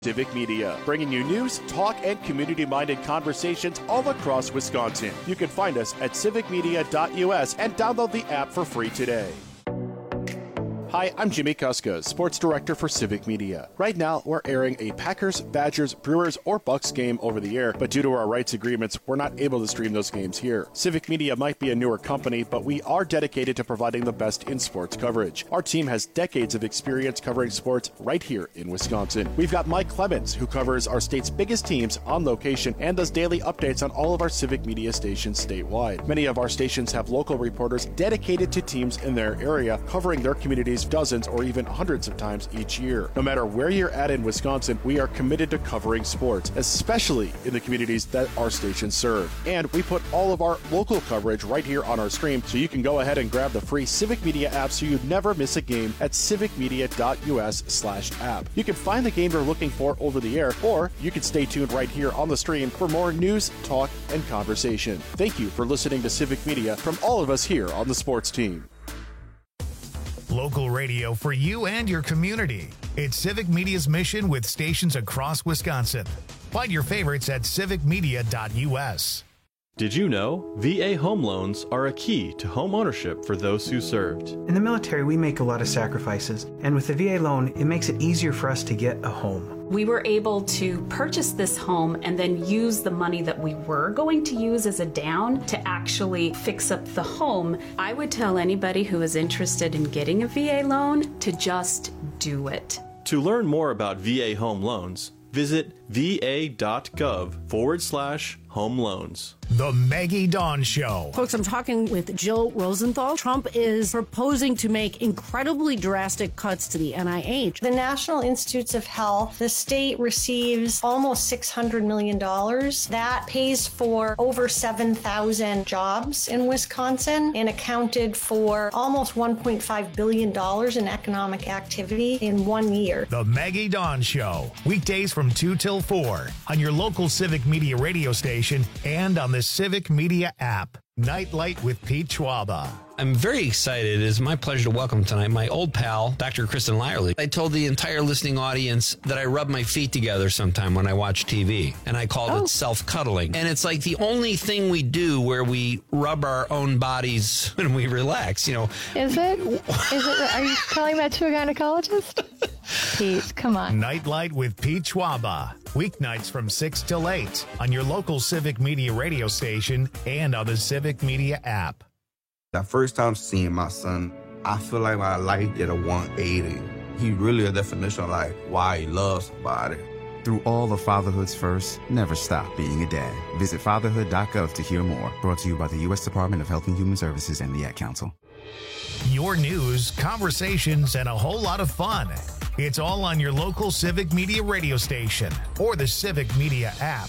Civic Media, bringing you news, talk, and community-minded conversations all across Wisconsin. You can find us at civicmedia.us and download the app for free today. Hi, I'm Jimmy Kuska, Sports Director for Civic Media. Right now, we're airing a Packers, Badgers, Brewers, or Bucks game over the air, but due to our rights agreements, we're not able to stream those games here. Civic Media might be a newer company, but we are dedicated to providing the best in sports coverage. Our team has decades of experience covering sports right here in Wisconsin. We've got Mike Clemens, who covers our state's biggest teams on location and does daily updates on all of our Civic Media stations statewide. Many of our stations have local reporters dedicated to teams in their area, covering their communities dozens or even hundreds of times each year. No matter where you're at in Wisconsin, we are committed to covering sports, especially in the communities that our stations serve. And we put all of our local coverage right here on our stream, so you can go ahead and grab the free Civic Media app so you never miss a game at civicmedia.us/app. You can find the game you're looking for over the air, or you can stay tuned right here on the stream for more news, talk, and conversation. Thank you for listening to Civic Media from all of us here on the sports team. Local radio for you and your community. It's Civic Media's mission with stations across Wisconsin. Find your favorites at civicmedia.us. Did you know VA home loans are a key to home ownership for those who served? In the military, we make a lot of sacrifices, and with the VA loan, it makes it easier for us to get a home. We were able to purchase this home and then use the money that we were going to use as a down to actually fix up the home. I would tell anybody who is interested in getting a VA loan to just do it. To learn more about VA home loans, visit va.gov/home loans. The Maggie Dawn Show. Folks, I'm talking with Jill Rosenthal. Trump is proposing to make incredibly drastic cuts to the NIH. The National Institutes of Health, the state receives almost $600 million. That pays for over 7,000 jobs in Wisconsin and accounted for almost $1.5 billion in economic activity in 1 year. The Maggie Dawn Show. Weekdays from 2 till 4 on your local Civic Media radio station and on the Civic Media app. Nightlight with Pete Schwaba. I'm very excited. It is my pleasure to welcome tonight my old pal, Dr. Kristen Lyerly. I told the entire listening audience that I rub my feet together sometime when I watch TV, and I called it self-cuddling. And it's like the only thing we do where we rub our own bodies when we relax, you know. Is it? Are you telling that to a gynecologist? Pete, come on. Nightlight with Pete Schwaba. Weeknights from 6 till 8 on your local Civic Media radio station and on the Civic Media app. The first time seeing my son, I feel like my life did a 180. He really a definition of like why he loves somebody. Through all of fatherhood's first, never stop being a dad. Visit fatherhood.gov to hear more. Brought to you by the U.S. Department of Health and Human Services and the Ad Council. Your news, conversations, and a whole lot of fun. It's all on your local Civic Media radio station or the Civic Media app.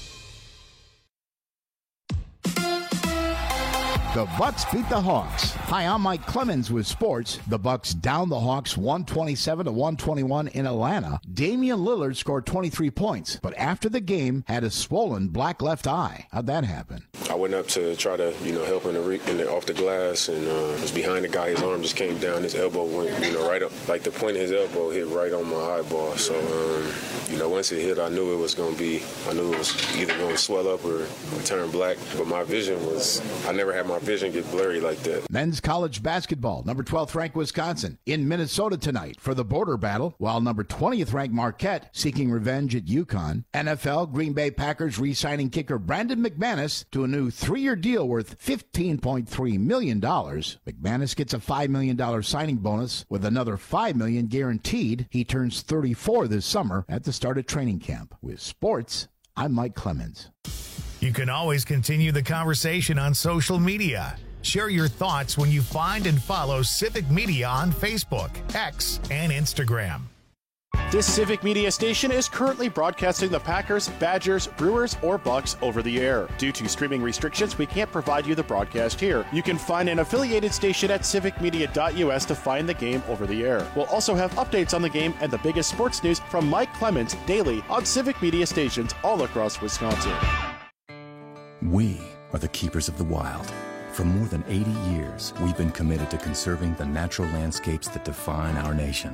The Bucks beat the Hawks. Hi, I'm Mike Clemens with sports. The Bucks down the Hawks 127-121 in Atlanta. Damian Lillard scored 23 points, but after the game had a swollen black left eye. How'd that happen? I went up to try to, help off the glass, and was behind the guy. His arm just came down. His elbow went, right up. Like the point of his elbow hit right on my eyeball. So, once it hit, I knew it was either going to swell up or turn black. But my vision I never had my vision get blurry like that. Men's college basketball, number 12th ranked Wisconsin in Minnesota tonight for the border battle, while number 20th ranked Marquette seeking revenge at UConn. NFL, Green Bay Packers re-signing kicker Brandon McManus to a new 3-year deal worth $15.3 million. McManus gets a $5 million signing bonus with another $5 million guaranteed. He turns 34 this summer at the start of training camp. With sports, I'm Mike Clemens. You can always continue the conversation on social media. Share your thoughts when you find and follow Civic Media on Facebook, X, and Instagram. This Civic Media station is currently broadcasting the Packers, Badgers, Brewers, or Bucks over the air. Due to streaming restrictions, we can't provide you the broadcast here. You can find an affiliated station at civicmedia.us to find the game over the air. We'll also have updates on the game and the biggest sports news from Mike Clemens daily on Civic Media stations all across Wisconsin. We are the keepers of the wild. For more than 80 years, we've been committed to conserving the natural landscapes that define our nation.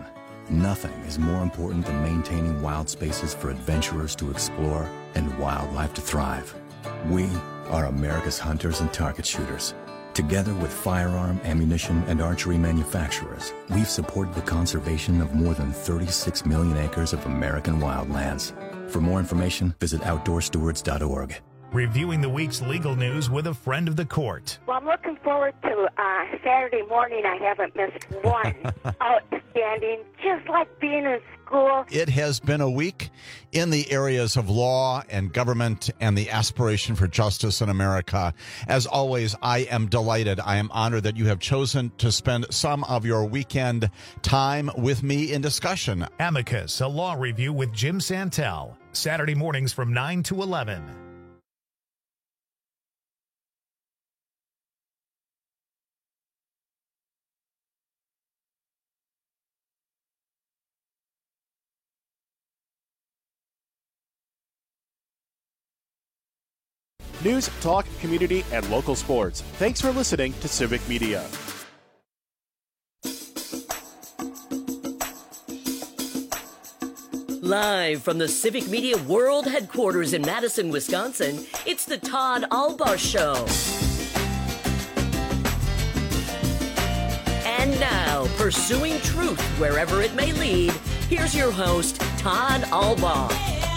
Nothing is more important than maintaining wild spaces for adventurers to explore and wildlife to thrive. We are America's hunters and target shooters. Together with firearm, ammunition, and archery manufacturers, we've supported the conservation of more than 36 million acres of American wildlands. For more information, visit OutdoorStewards.org. Reviewing the week's legal news with a friend of the court. Well, I'm looking forward to Saturday morning. I haven't missed one. Outstanding, just like being in school. It has been a week in the areas of law and government and the aspiration for justice in America. As always, I am delighted. I am honored that you have chosen to spend some of your weekend time with me in discussion. Amicus, a law review with Jim Santel. Saturday mornings from 9 to 11. News, talk, community, and local sports. Thanks for listening to Civic Media. Live from the Civic Media World Headquarters in Madison, Wisconsin, it's the Todd Albaugh Show. And now, pursuing truth wherever it may lead, here's your host, Todd Albaugh.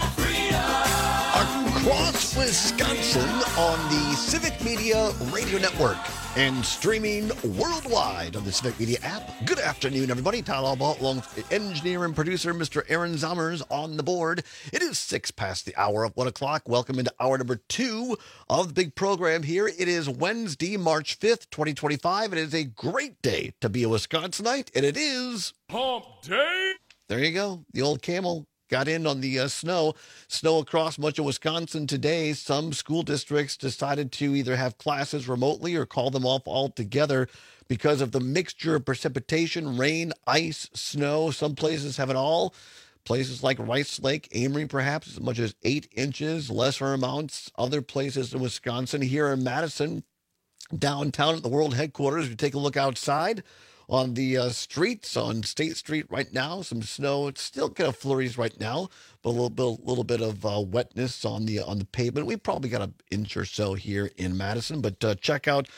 Across Wisconsin on the Civic Media Radio Network and streaming worldwide on the Civic Media app. Good afternoon, everybody. Todd Albaugh, along with engineer and producer Mr. Aaron Zommers on the board. It is 6 past the hour of 1 o'clock. Welcome into hour number 2 of the big program here. It is Wednesday, March 5th, 2025. It is a great day to be a Wisconsinite, and it is Hump Day. There you go. The old camel got in on the snow across much of Wisconsin today. Some school districts decided to either have classes remotely or call them off altogether because of the mixture of precipitation, rain, ice, snow. Some places have it all. Places like Rice Lake, Amory, perhaps as much as 8 inches, lesser amounts. Other places in Wisconsin, here in Madison, downtown at the world headquarters, we take a look outside. On the streets, on State Street right now, some snow. It's still kind of flurries right now, but a little bit of wetness on the pavement. We probably got an inch or so here in Madison, but check out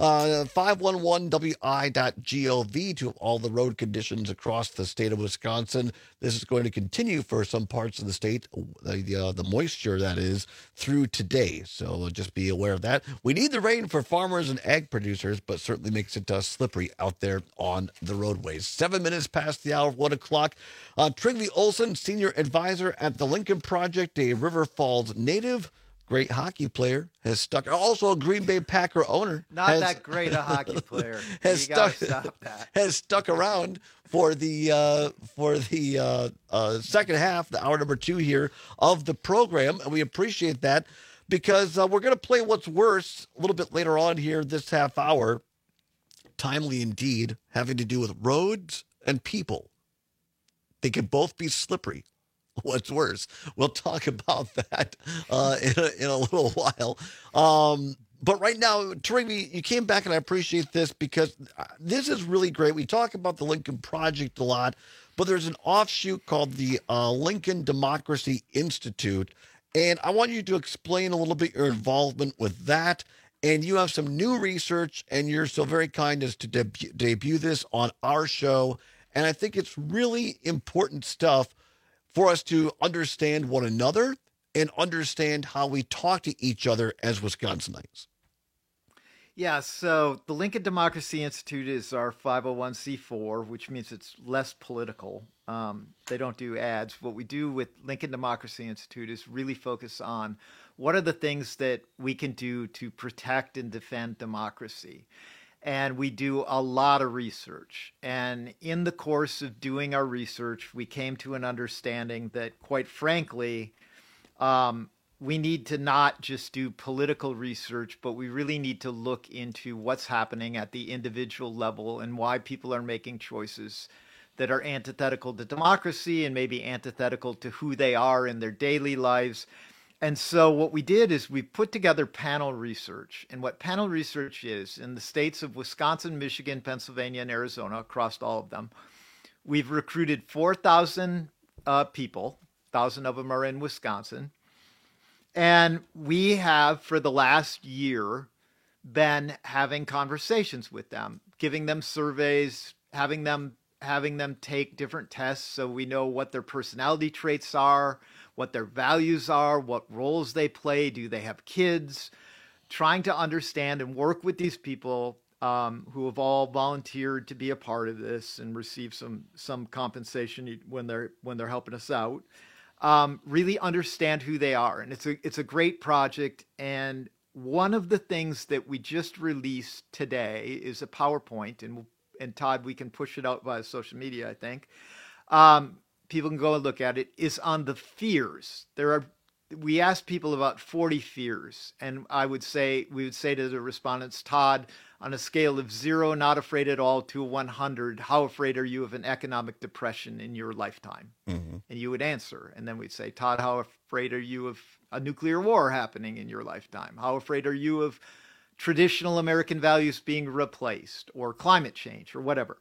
511wi.gov to all the road conditions across the state of Wisconsin. This is going to continue for some parts of the state, the moisture that is, through today. So just be aware of that. We need the rain for farmers and ag producers, but certainly makes it slippery out there on the roadways. 7 minutes past the hour of 1 o'clock. Trygve Olsen, senior advisor at the Lincoln Project, a River Falls native, great hockey player, has stuck. Also a Green Bay Packer owner. Not that great a hockey player. Has you gotta stop that. Has stuck around for the second half, the hour number 2 here of the program, and we appreciate that because we're going to play What's Worse a little bit later on here this half hour. Timely indeed, having to do with roads and people. They can both be slippery. What's worse? We'll talk about that in a little while. But right now, Trygve, you came back, and I appreciate this because this is really great. We talk about the Lincoln Project a lot, but there's an offshoot called the Lincoln Democracy Institute, and I want you to explain a little bit your involvement with that. And you have some new research, and you're so very kind as to debut this on our show. And I think it's really important stuff for us to understand one another and understand how we talk to each other as Wisconsinites. Yeah, so the Lincoln Democracy Institute is our 501c4, which means it's less political. They don't do ads. What we do with Lincoln Democracy Institute is really focus on what are the things that we can do to protect and defend democracy. And we do a lot of research. And in the course of doing our research, we came to an understanding that, quite frankly, we need to not just do political research, but we really need to look into what's happening at the individual level and why people are making choices that are antithetical to democracy and maybe antithetical to who they are in their daily lives. And so what we did is we put together panel research. And what panel research is, in the states of Wisconsin, Michigan, Pennsylvania, and Arizona, across all of them, We've recruited 4,000 people. 1,000 of them are in Wisconsin. And we have, for the last year, been having conversations with them, giving them surveys, having them take different tests so we know what their personality traits are, what their values are, what roles they play, do they have kids, trying to understand and work with these people who have all volunteered to be a part of this and receive some compensation when they're helping us out. Really understand who they are, and it's a great project. And one of the things that we just released today is a PowerPoint, and Todd, we can push it out via social media, I think. People can go and look at it, is on the fears. We asked people about 40 fears, and we would say to the respondents, Todd, on a scale of 0, not afraid at all, to 100, how afraid are you of an economic depression in your lifetime? Mm-hmm. And you would answer, and then we'd say, Todd, how afraid are you of a nuclear war happening in your lifetime? How afraid are you of traditional American values being replaced, or climate change, or whatever?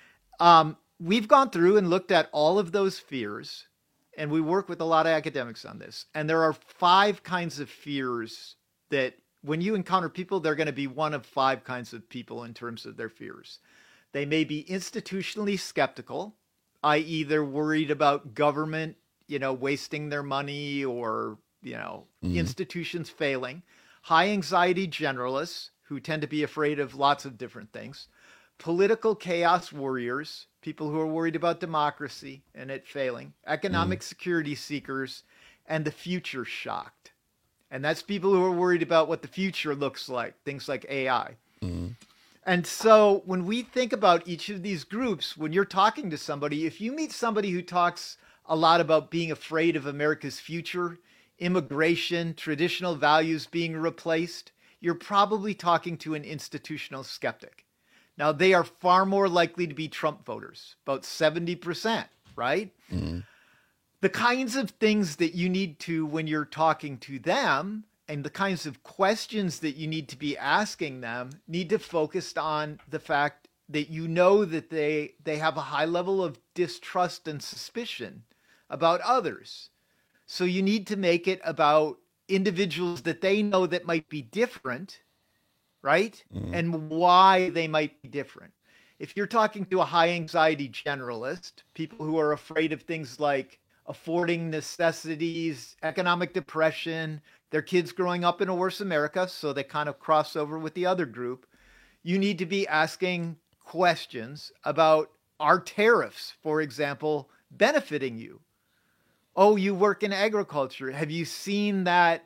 We've gone through and looked at all of those fears, and we work with a lot of academics on this. And there are 5 kinds of fears that when you encounter people, they're going to be one of 5 kinds of people in terms of their fears. They may be institutionally skeptical, i.e. they're worried about government, wasting their money, or, institutions failing. High anxiety generalists who tend to be afraid of lots of different things. Political chaos warriors, people who are worried about democracy and it failing. Economic security seekers, and the future shocked. And that's people who are worried about what the future looks like, things like AI. Mm-hmm. And so when we think about each of these groups, when you're talking to somebody, if you meet somebody who talks a lot about being afraid of America's future, immigration, traditional values being replaced, you're probably talking to an institutional skeptic. Now, they are far more likely to be Trump voters, about 70%, right? Mm-hmm. The kinds of things that you need to, when you're talking to them, and the kinds of questions that you need to be asking them, need to focus on the fact that that they have a high level of distrust and suspicion about others. So you need to make it about individuals that they know that might be different, right? Mm-hmm. And why they might be different. If you're talking to a high anxiety generalist, people who are afraid of things like affording necessities, economic depression, their kids growing up in a worse America, so they kind of cross over with the other group, you need to be asking questions about, are tariffs, for example, benefiting you? Oh, you work in agriculture. Have you seen that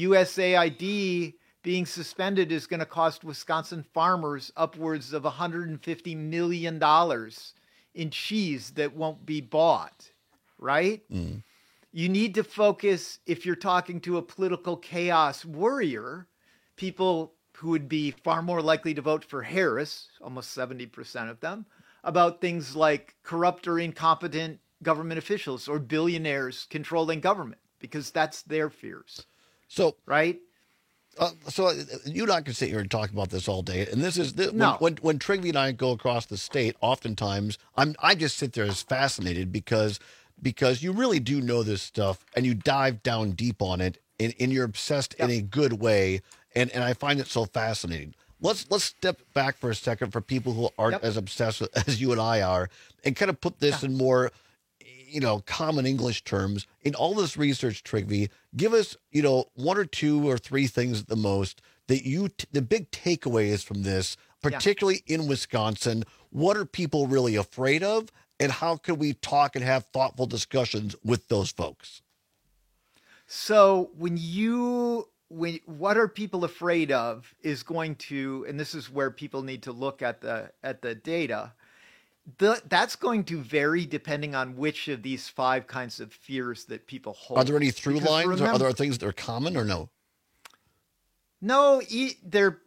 USAID being suspended is going to cost Wisconsin farmers upwards of $150 million in cheese that won't be bought, right? Mm. You need to focus, if you're talking to a political chaos warrior, people who would be far more likely to vote for Harris, almost 70% of them, about things like corrupt or incompetent government officials or billionaires controlling government, because that's their fears. So, right? So you and I can sit here and talk about this all day. And this is when Trygve and I go across the state, oftentimes I just sit there as fascinated because you really do know this stuff and you dive down deep on it and you're obsessed in a good way. And I find it so fascinating. Let's step back for a second for people who aren't as obsessed as you and I are, and kind of put this in more, common English terms. In all this research, Trygve, give us, 1 or 2 or 3 things at the most that the big takeaway is from this, particularly in Wisconsin. What are people really afraid of, and how can we talk and have thoughtful discussions with those folks? So what are people afraid of is going to, and this is where people need to look at the data. That's going to vary depending on which of these 5 kinds of fears that people hold. Are there any through lines, or are there things that are common, or no? No, they're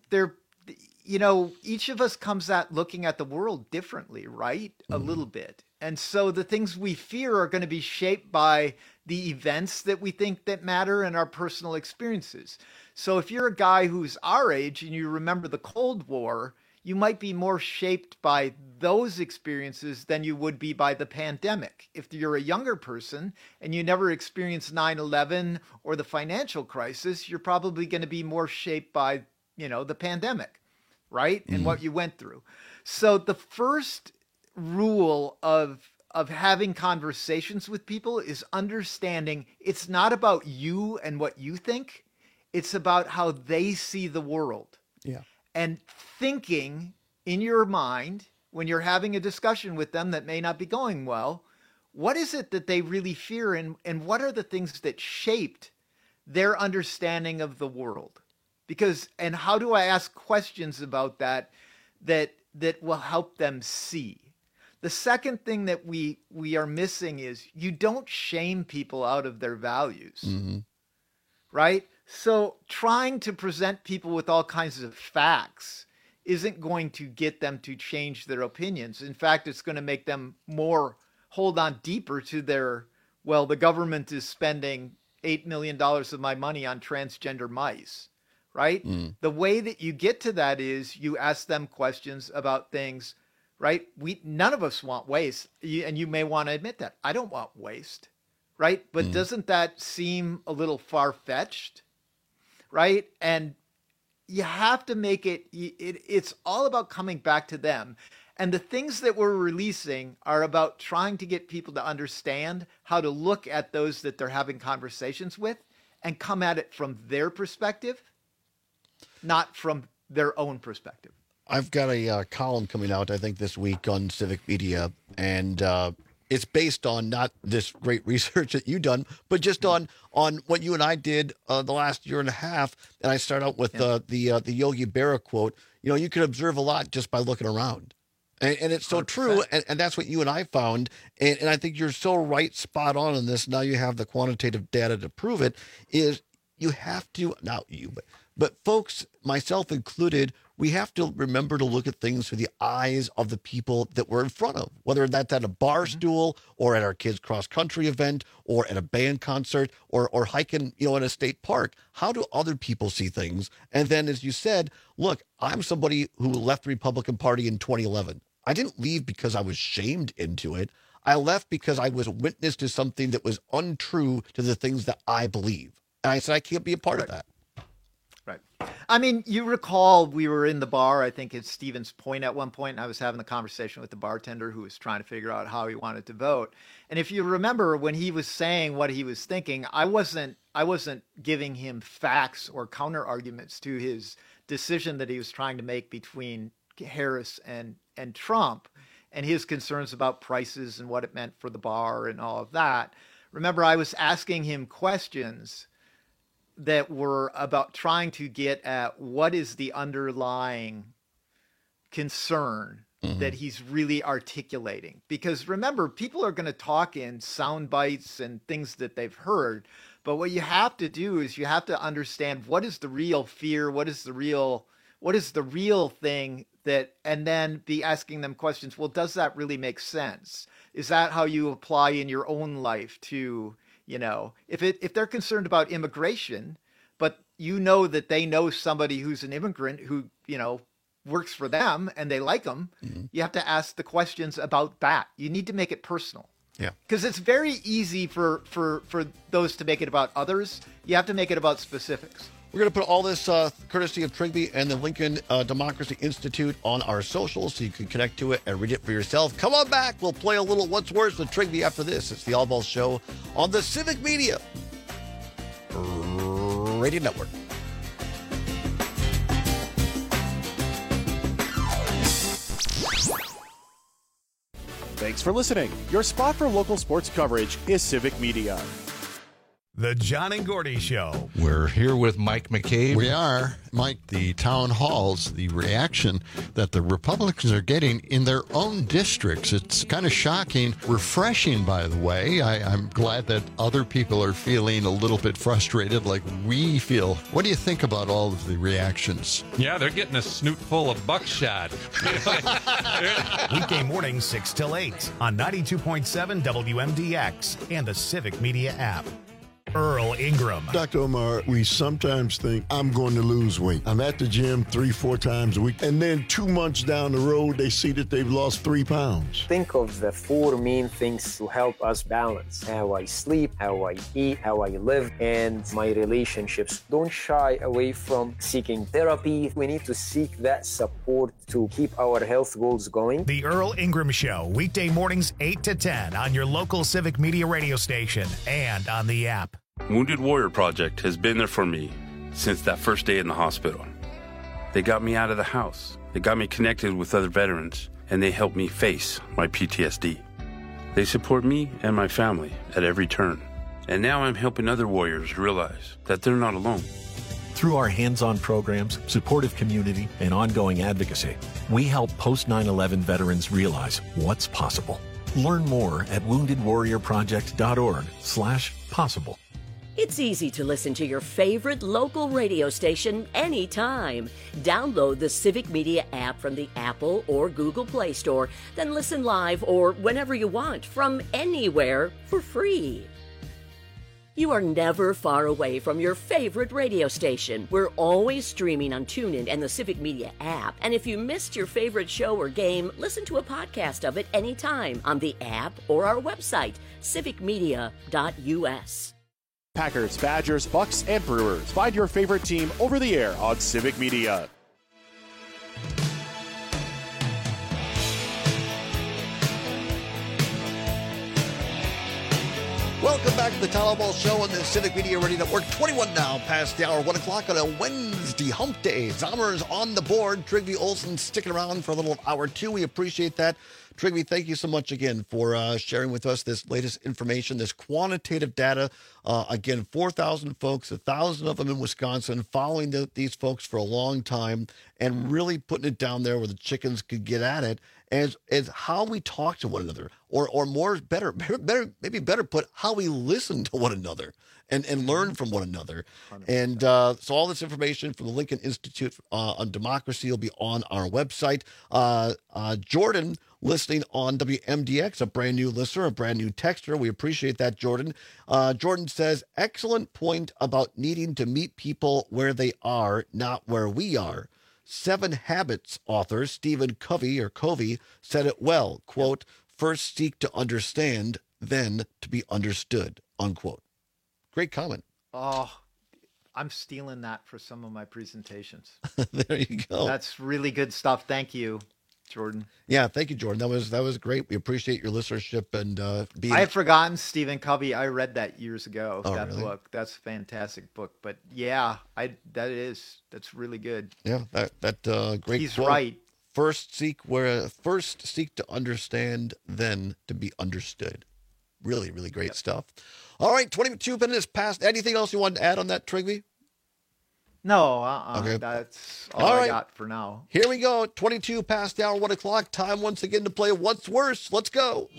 each of us comes at looking at the world differently, right? Mm-hmm. A little bit. And so the things we fear are going to be shaped by the events that we think that matter and our personal experiences. So if you're a guy who's our age and you remember the Cold War, you might be more shaped by those experiences than you would be by the pandemic. If you're a younger person and you never experienced 9/11 or the financial crisis, you're probably going to be more shaped by, the pandemic, right? And what you went through. So the first rule of having conversations with people is understanding it's not about you and what you think. It's about how they see the world. Yeah. And thinking in your mind when you're having a discussion with them that may not be going well, what is it that they really fear, and what are the things that shaped their understanding of the world? And how do I ask questions about that will help them see? The second thing that we are missing is you don't shame people out of their values, right? So trying to present people with all kinds of facts isn't going to get them to change their opinions. In fact, it's going to make them hold on deeper to the government is spending $8 million of my money on transgender mice, right? The way that you get to that is you ask them questions about things, right? None of us want waste. And you may want to admit that. I don't want waste, right? But doesn't that seem a little far-fetched? Right? And you have to make it's all about coming back to them. And the things that we're releasing are about trying to get people to understand how to look at those that they're having conversations with and come at it from their perspective, not from their own perspective. I've got a column coming out, I think, this week on Civic Media, and it's based on not this great research that you've done, but just on what you and I did the last year and a half. And I start out with the Yogi Berra quote. You can observe a lot just by looking around. And it's so 100%. True. And that's what you and I found. And I think you're so right, spot on this. Now you have the quantitative data to prove it, is you have to, not you, but folks, myself included, we have to remember to look at things through the eyes of the people that we're in front of, whether that's at a bar stool or at our kids' cross-country event or at a band concert or hiking, in a state park. How do other people see things? And then, as you said, look, I'm somebody who left the Republican Party in 2011. I didn't leave because I was shamed into it. I left because I was witness to something that was untrue to the things that I believe. And I said, I can't be a part of that. Right. I mean, you recall we were in the bar, I think it's Stevens Point at one point, and I was having the conversation with the bartender who was trying to figure out how he wanted to vote. And if you remember when he was saying what he was thinking, I wasn't giving him facts or counter arguments to his decision that he was trying to make between Harris and Trump and his concerns about prices and what it meant for the bar and all of that. Remember, I was asking him questions that were about trying to get at what is the underlying concern that he's really articulating. Because remember, people are going to talk in sound bites and things that they've heard. But what you have to do is you have to understand what is the real fear, what is the real thing that, and then be asking them questions. Well, does that really make sense? Is that how you apply in your own life to, if they're concerned about immigration, but that they know somebody who's an immigrant who, works for them and they like them, you have to ask the questions about that. You need to make it personal. Yeah. Because it's very easy for those to make it about others. You have to make it about specifics. We're going to put all this courtesy of Trigby and the Lincoln Democracy Institute on our socials so you can connect to it and read it for yourself. Come on back. We'll play a little What's Worse with Trigby after this. It's the All Balls Show on the Civic Media Radio Network. Thanks for listening. Your spot for local sports coverage is Civic Media. The John and Gordy Show. We're here with Mike McCabe. We are. Mike, the town halls, the reaction that the Republicans are getting in their own districts. It's kind of shocking. Refreshing, by the way. I'm glad that other people are feeling a little bit frustrated like we feel. What do you think about all of the reactions? Yeah, they're getting a snoot full of buckshot. Weekday mornings 6 till 8 on 92.7 WMDX and the Civic Media app. Early Earl Ingram. Dr. Omar, we sometimes think I'm going to lose weight. I'm at the gym 3-4 times a week, and then 2 months down the road, they see that they've lost 3 pounds. Think of the 4 main things to help us balance: how I sleep, how I eat, how I live, and my relationships. Don't shy away from seeking therapy. We need to seek that support to keep our health goals going. The Earl Ingram Show, weekday mornings 8 to 10 on your local Civic Media radio station and on the app. Wounded Warrior Project has been there for me since that first day in the hospital. They got me out of the house. They got me connected with other veterans, and they helped me face my PTSD. They support me and my family at every turn. And now I'm helping other warriors realize that they're not alone. Through our hands-on programs, supportive community, and ongoing advocacy, we help post-9/11 veterans realize what's possible. Learn more at woundedwarriorproject.org/possible. It's easy to listen to your favorite local radio station anytime. Download the Civic Media app from the Apple or Google Play Store, then listen live or whenever you want from anywhere for free. You are never far away from your favorite radio station. We're always streaming on TuneIn and the Civic Media app. And if you missed your favorite show or game, listen to a podcast of it anytime on the app or our website, civicmedia.us. Packers, Badgers, Bucks, and Brewers. Find your favorite team over the air on Civic Media. Welcome back to the Tyler Ball Show on the Civic Media Radio Network. 21 now past the hour, 1 o'clock on a Wednesday hump day. Zommers on the board. Trygve Olsen sticking around for a little hour 2. We appreciate that. Trygve, thank you so much again for sharing with us this latest information, this quantitative data. Again, 4,000 folks, 1,000 of them in Wisconsin, following these folks for a long time and really putting it down there where the chickens could get at it as how we talk to one another, or maybe better put, how we listen to one another and learn from one another. 100%. And so all this information from the Lincoln Institute on Democracy will be on our website. Jordan, listening on WMDX, a brand new listener, a brand new texter. We appreciate that, Jordan. Jordan says, excellent point about needing to meet people where they are, not where we are. 7 Habits author Stephen Covey said it well, quote, first seek to understand, then to be understood, unquote. Great comment. Oh, I'm stealing that for some of my presentations. There you go. That's really good stuff. Thank you, Jordan. Yeah, thank you, Jordan. That was great. We appreciate your listenership and being. I had forgotten Stephen Covey. I read that years ago. Oh, that really? book. That's a fantastic book. But yeah, that's really good. Yeah, that great. He's quote. right. First seek to understand, then to be understood. Really, really great stuff. All right, 22 minutes past. Anything else you wanted to add on that, Trygve? No, Okay. That's all I got for now. Here we go. 22 past the hour, 1 o'clock. Time once again to play What's Worse. Let's go.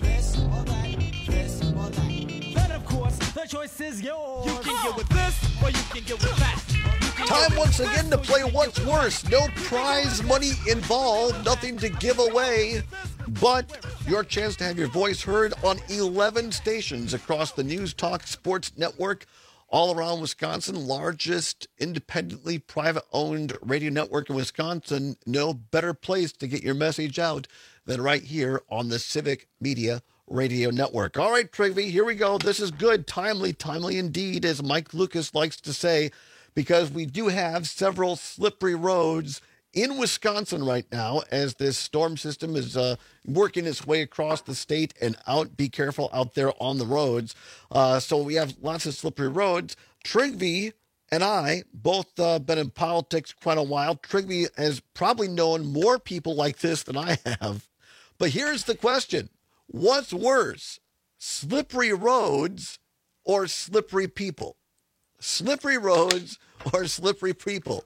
But of course, the choice is yours. You can get with this or you can get with that. Time once again to play What's Worse. No prize money involved, nothing to give away, but your chance to have your voice heard on 11 stations across the News Talk Sports Network, all around Wisconsin, largest independently private-owned radio network in Wisconsin. No better place to get your message out than right here on the Civic Media Radio Network. All right, Trygve, here we go. This is good, timely indeed, as Mike Lucas likes to say, because we do have several slippery roads in Wisconsin right now as this storm system is working its way across the state and out. Be careful out there on the roads. So we have lots of slippery roads. Trygve and I both been in politics quite a while. Trygve has probably known more people like this than I have. But here's the question. What's worse, slippery roads or slippery people? Slippery roads or slippery people?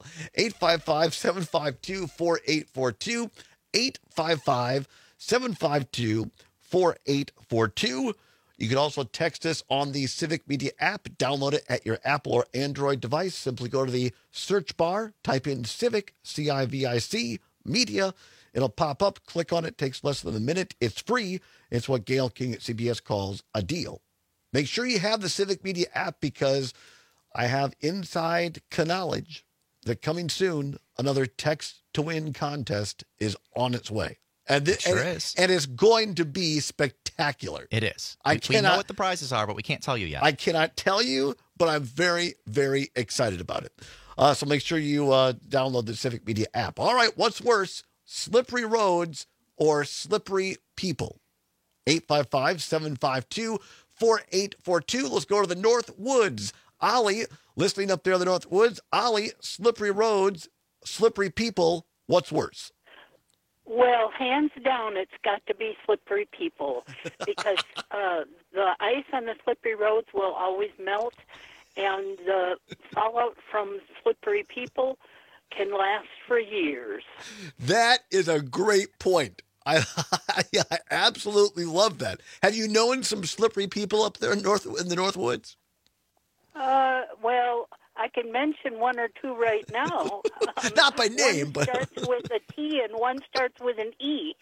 855-752-4842. 855-752-4842. You can also text us on the Civic Media app. Download it at your Apple or Android device. Simply go to the search bar, type in Civic, C-I-V-I-C, Media. It'll pop up. Click on it. Takes less than a minute. It's free. It's what Gail King at CBS calls a deal Make sure you have the Civic Media app because I have inside knowledge that coming soon, another Text to Win contest is on its way. And It sure is. And it's going to be spectacular. It is. We know what the prizes are, but we can't tell you yet. I cannot tell you, but I'm very, very excited about it. So make sure you download the Civic Media app. All right, what's worse, slippery roads or slippery people? 855-752-4842. Let's go to the North Woods. Ollie, listening up there in the North Woods. Ollie, slippery roads, slippery people, what's worse? Well, hands down, it's got to be slippery people because the ice on the slippery roads will always melt, and the fallout from slippery people can last for years. That is a great point. I absolutely love that. Have you known some slippery people up there in the North Woods? Well, I can mention one or two right now. Not by name, one but starts with a T and one starts with an E.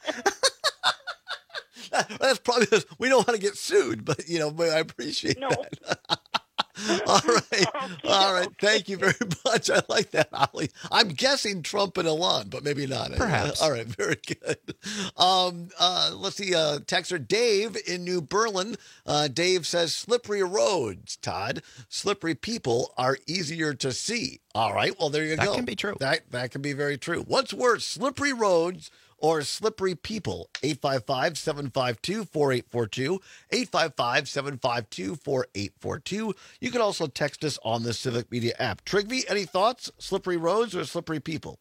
That's probably because we don't want to get sued, but I appreciate that. All right. Thank you very much. I like that, Ollie. I'm guessing Trump and Elon, but maybe not. Perhaps. All right, very good. Let's see. Texter Dave in New Berlin. Dave says slippery roads, Todd. Slippery people are easier to see. All right. Well, there you go. That can be true. That can be very true. What's worse, slippery roads or slippery people? 855-752-4842. 855-752-4842. You can also text us on the Civic Media app. Trigby, any thoughts? Slippery roads or slippery people?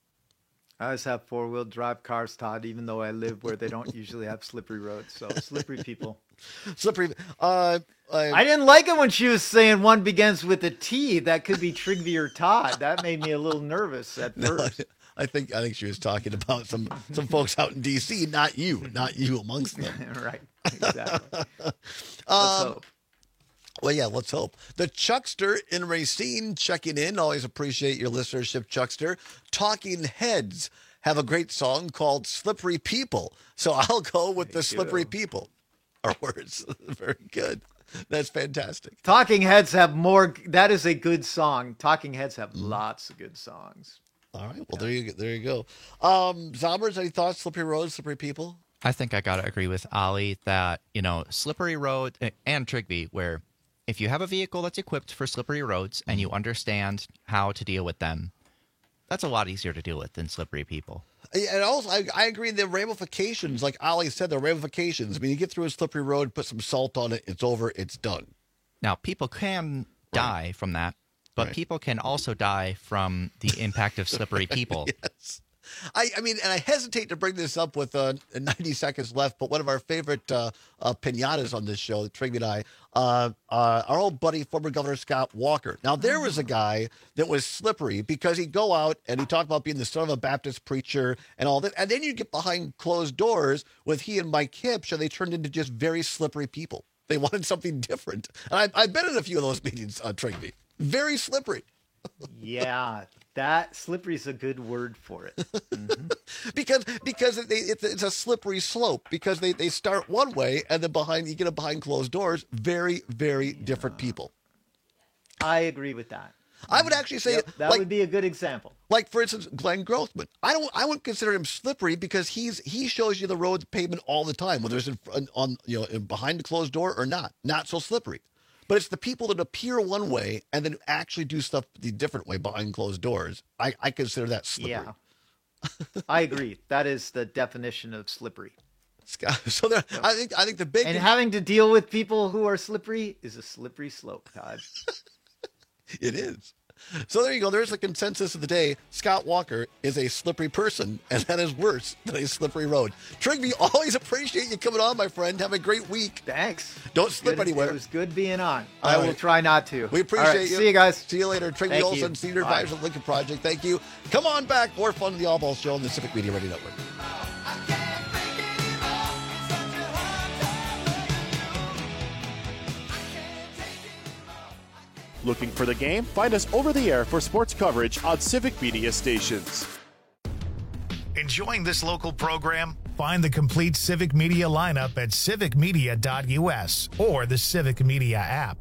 I always have four-wheel drive cars, Todd, even though I live where they don't usually have slippery roads. So slippery people. Slippery. I didn't like it when she was saying one begins with a T. That could be Trigby or Todd. That made me a little nervous at first. I think she was talking about some folks out in D.C., not you amongst them. Right, exactly. Let's hope. Well, yeah, let's hope. The Chuckster in Racine checking in. Always appreciate your listenership, Chuckster. Talking Heads have a great song called Slippery People. So I'll go with the Slippery People. Our words. Very good. That's fantastic. Talking Heads have more. That is a good song. Talking Heads have lots of good songs. All right. Well, there you go. Zombers, any thoughts? Slippery roads, slippery people? I think I got to agree with Ollie that, slippery road and Trigby, where if you have a vehicle that's equipped for slippery roads and you understand how to deal with them, that's a lot easier to deal with than slippery people. And also, I agree, the ramifications, like Ollie said, the ramifications. I mean, you get through a slippery road, put some salt on it, it's over, it's done. Now, people can die from that. But people can also die from the impact of slippery people. Yes. I mean, and I hesitate to bring this up with 90 seconds left, but one of our favorite pinatas on this show, Trigby and I, our old buddy, former Governor Scott Walker. Now, there was a guy that was slippery because he'd go out and he talked about being the son of a Baptist preacher and all that. And then you'd get behind closed doors with he and Mike Hipsch, and they turned into just very slippery people. They wanted something different. And I've been in a few of those meetings, Trigby. Very slippery. Yeah, that slippery is a good word for it. Mm-hmm. because it's a slippery slope because they start one way and then you get behind closed doors. Very, very different people. I agree with that. I would actually say that would be a good example. Like, for instance, Glenn Grothman. I wouldn't consider him slippery because he shows you the road pavement all the time, whether it's behind the closed door or not. Not so slippery. But it's the people that appear one way and then actually do stuff the different way behind closed doors. I consider that slippery. Yeah, I agree. That is the definition of slippery. So I think the big having to deal with people who are slippery is a slippery slope, Todd. It is. So there you go. There's the consensus of the day. Scott Walker is a slippery person, and that is worse than a slippery road. Trigby, always appreciate you coming on, my friend. Have a great week. Thanks. Don't slip anywhere. It was good being on. I will try not to. We appreciate you. See you guys. See you later. Trigby Olson, Senior Advisor at Lincoln Project. Thank you. Come on back. More fun on the All Balls Show on the Civic Media Radio Network. Looking for the game? Find us over the air for sports coverage on Civic Media stations. Enjoying this local program? Find the complete Civic Media lineup at civicmedia.us or the Civic Media app.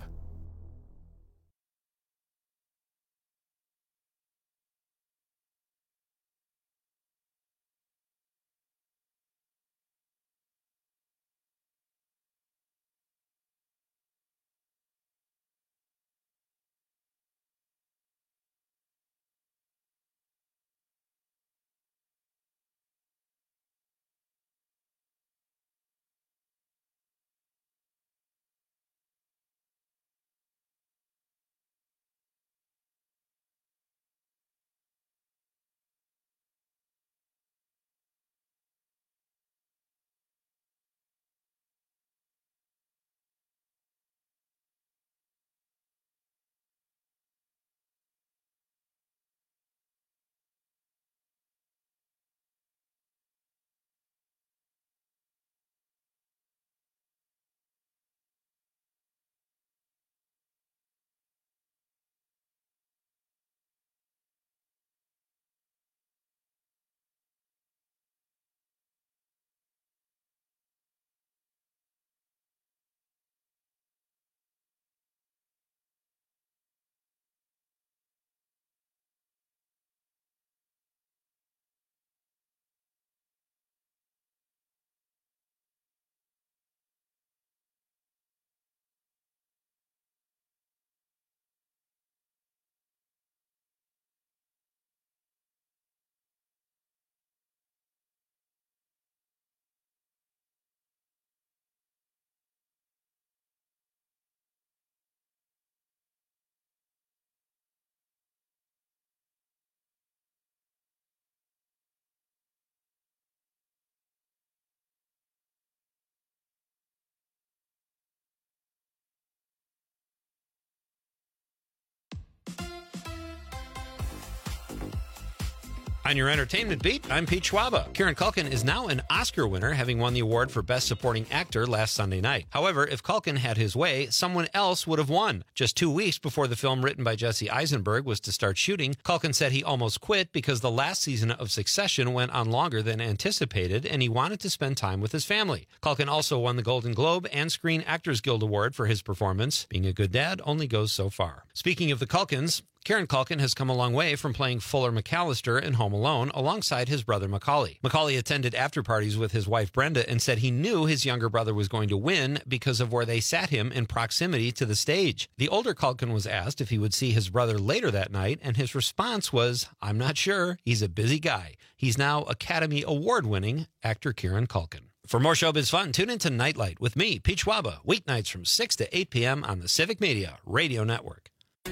On your entertainment beat, I'm Pete Schwaba. Kieran Culkin is now an Oscar winner, having won the award for Best Supporting Actor last Sunday night. However, if Culkin had his way, someone else would have won. Just 2 weeks before the film written by Jesse Eisenberg was to start shooting, Culkin said he almost quit because the last season of Succession went on longer than anticipated, and he wanted to spend time with his family. Culkin also won the Golden Globe and Screen Actors Guild Award for his performance. Being a good dad only goes so far. Speaking of the Culkins, Kieran Culkin has come a long way from playing Fuller McAllister in Home Alone alongside his brother Macaulay. Macaulay attended after-parties with his wife Brenda and said he knew his younger brother was going to win because of where they sat him in proximity to the stage. The older Culkin was asked if he would see his brother later that night, and his response was, "I'm not sure. He's a busy guy." He's now Academy Award-winning actor Kieran Culkin. For more showbiz fun, tune into Nightlight with me, Pete Schwaba, weeknights from 6 to 8 p.m. on the Civic Media Radio Network.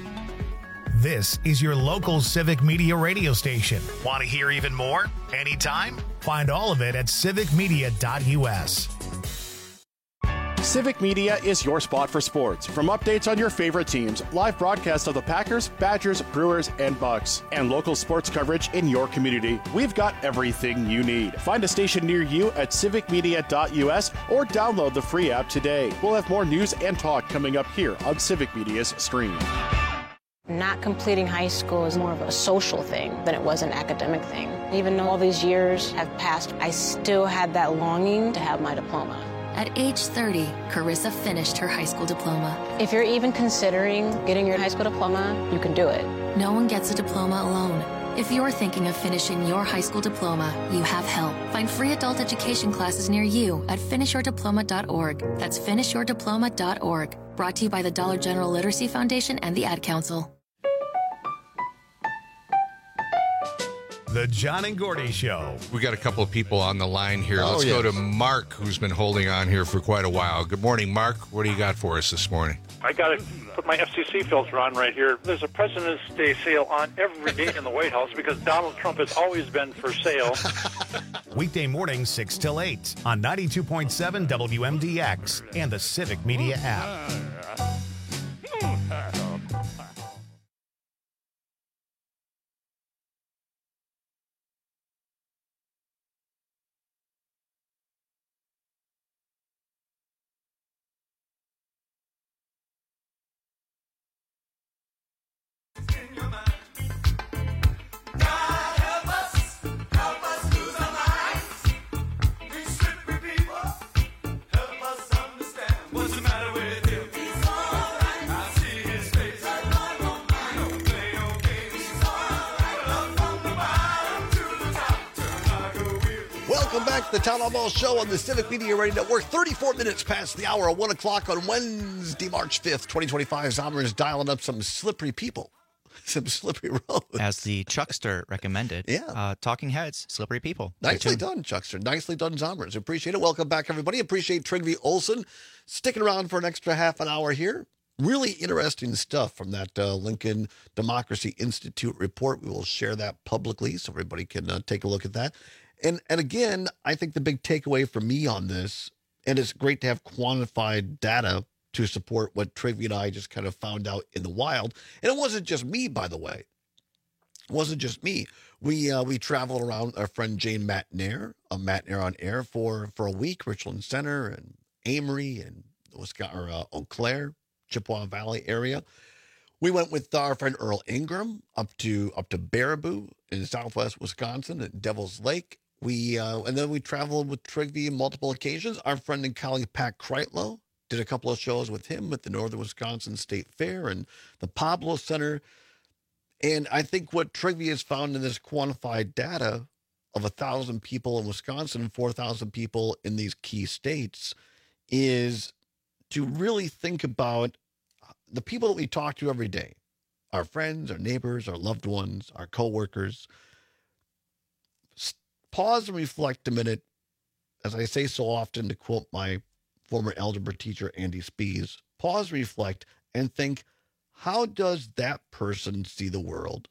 This is your local Civic Media radio station. Want to hear even more? Anytime? Find all of it at civicmedia.us. Civic Media is your spot for sports. From updates on your favorite teams, live broadcasts of the Packers, Badgers, Brewers, and Bucks, and local sports coverage in your community, we've got everything you need. Find a station near you at civicmedia.us or download the free app today. We'll have more news and talk coming up here on Civic Media's stream. Not completing high school is more of a social thing than it was an academic thing. Even though all these years have passed, I still had that longing to have my diploma. At age 30, Carissa finished her high school diploma. If you're even considering getting your high school diploma, you can do it. No one gets a diploma alone. If you're thinking of finishing your high school diploma, you have help. Find free adult education classes near you at finishyourdiploma.org. That's finishyourdiploma.org. Brought to you by the Dollar General Literacy Foundation and the Ad Council. The John and Gordy Show. We got a couple of people on the line here. Oh, Let's yeah. go to Mark, who's been holding on here for quite a while. Good morning, Mark. What do you got for us this morning? I got to put my FCC filter on right here. There's a President's Day sale on every day in the White House because Donald Trump has always been for sale. Weekday mornings 6 till 8 on 92.7 WMDX and the Civic Media app. Welcome back to the Town Hall Ball Show on the Civic Media Radio Network. 34 minutes past the hour of 1 o'clock on Wednesday, March 5th, 2025. Zomer's dialing up some slippery people, some slippery roads. As the Chuckster recommended. Yeah. Talking Heads, slippery people. Nicely done, Chuckster. Nicely done, Zomers. Appreciate it. Welcome back, everybody. Appreciate Trygve Olsen sticking around for an extra half an hour here. Really interesting stuff from that Lincoln Democracy Institute report. We will share that publicly so everybody can take a look at that. And again, I think the big takeaway for me on this, and it's great to have quantified data to support what Trygve and I just kind of found out in the wild. And it wasn't just me, by the way. It wasn't just me. We traveled around our friend Jane Matnair, Matnair on Air, for a week, Richland Center and Amory and Eau Claire, Chippewa Valley area. We went with our friend Earl Ingram up to Baraboo in southwest Wisconsin at Devil's Lake. And then we traveled with Trygve on multiple occasions. Our friend and colleague Pat Kreitlow did a couple of shows with him at the Northern Wisconsin State Fair and the Pablo Center. And I think what Trygve has found in this quantified data of 1,000 people in Wisconsin and 4,000 people in these key states is to really think about the people that we talk to every day, our friends, our neighbors, our loved ones, our coworkers. Pause and reflect a minute, as I say so often, to quote my former algebra teacher, Andy Spees, pause, reflect, and think, how does that person see the world?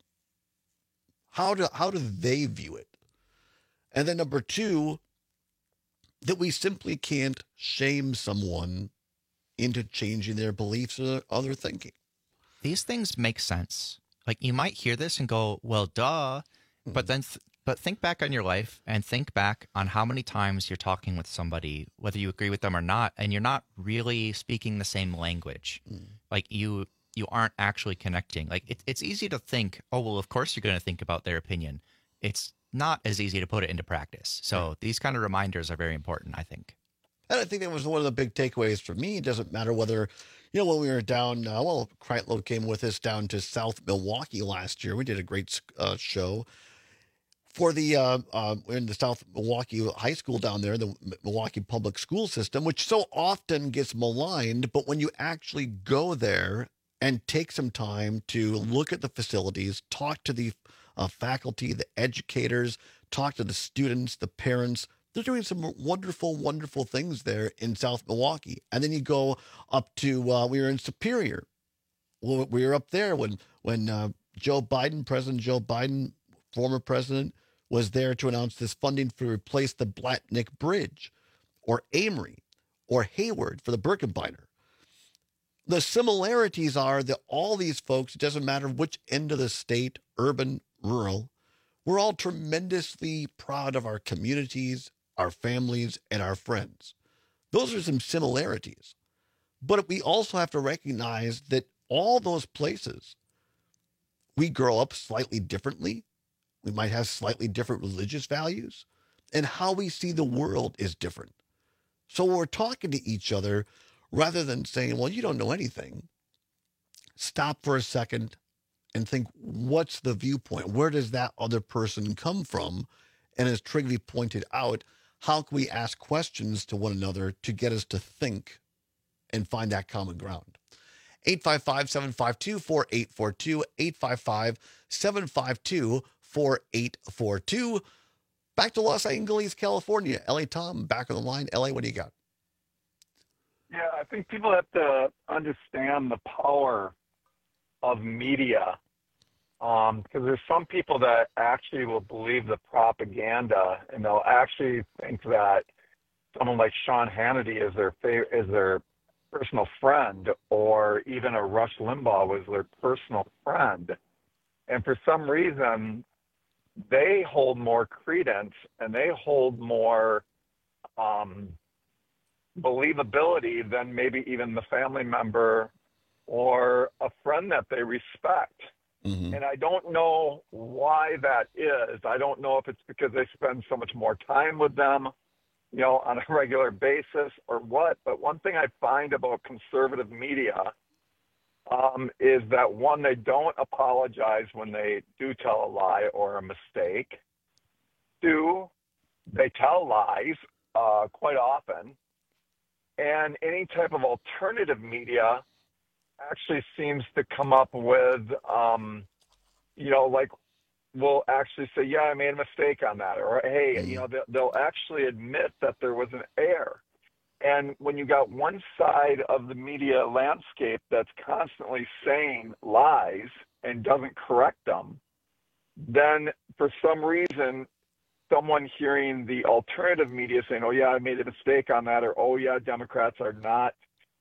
How do they view it? And then number two, that we simply can't shame someone into changing their beliefs or their thinking. These things make sense. Like, you might hear this and go, well, duh, but then but think back on your life and think back on how many times you're talking with somebody, whether you agree with them or not, and you're not really speaking the same language. Like, you aren't actually connecting. Like, it's easy to think, oh, well, of course you're going to think about their opinion. It's not as easy to put it into practice. So these kind of reminders are very important, I think. And I think that was one of the big takeaways for me. It doesn't matter whether, when we were down, Kreitlow came with us down to South Milwaukee last year. We did a great show for we're in the South Milwaukee High School down there, the Milwaukee public school system, which so often gets maligned. But when you actually go there and take some time to look at the facilities, talk to the faculty, the educators, talk to the students, the parents, they're doing some wonderful, wonderful things there in South Milwaukee. And then you go up to, we were in Superior. Well, we were up there when Joe Biden, President Joe Biden, former president, was there to announce this funding to replace the Blatnick Bridge, or Amory, or Hayward for the Birkenbeiner. The similarities are that all these folks, it doesn't matter which end of the state, urban, rural, we're all tremendously proud of our communities, our families, and our friends. Those are some similarities. But we also have to recognize that all those places, we grow up slightly differently. We might have slightly different religious values, and how we see the world is different. So when we're talking to each other, rather than saying, well, you don't know anything, stop for a second and think, what's the viewpoint? Where does that other person come from? And as Trygve pointed out, how can we ask questions to one another to get us to think and find that common ground? 855-752-4842, 855-752-4842. Back to Los Angeles, California. L.A. Tom, back on the line. L.A., what do you got? Yeah, I think people have to understand the power of media, because there's some people that actually will believe the propaganda, and they'll actually think that someone like Sean Hannity is their personal friend, or even a Rush Limbaugh was their personal friend. And for some reason, they hold more credence and they hold more believability than maybe even the family member or a friend that they respect. Mm-hmm. And I don't know why that is. I don't know if it's because they spend so much more time with them, on a regular basis or what. But one thing I find about conservative media is that, one, they don't apologize when they do tell a lie or a mistake. Two, they tell lies quite often. And any type of alternative media actually seems to come up with, like, will actually say, yeah, I made a mistake on that. Or, hey, they'll actually admit that there was an error. And when you got one side of the media landscape that's constantly saying lies and doesn't correct them, then for some reason, someone hearing the alternative media saying, oh, yeah, I made a mistake on that, or, oh, yeah, Democrats are not,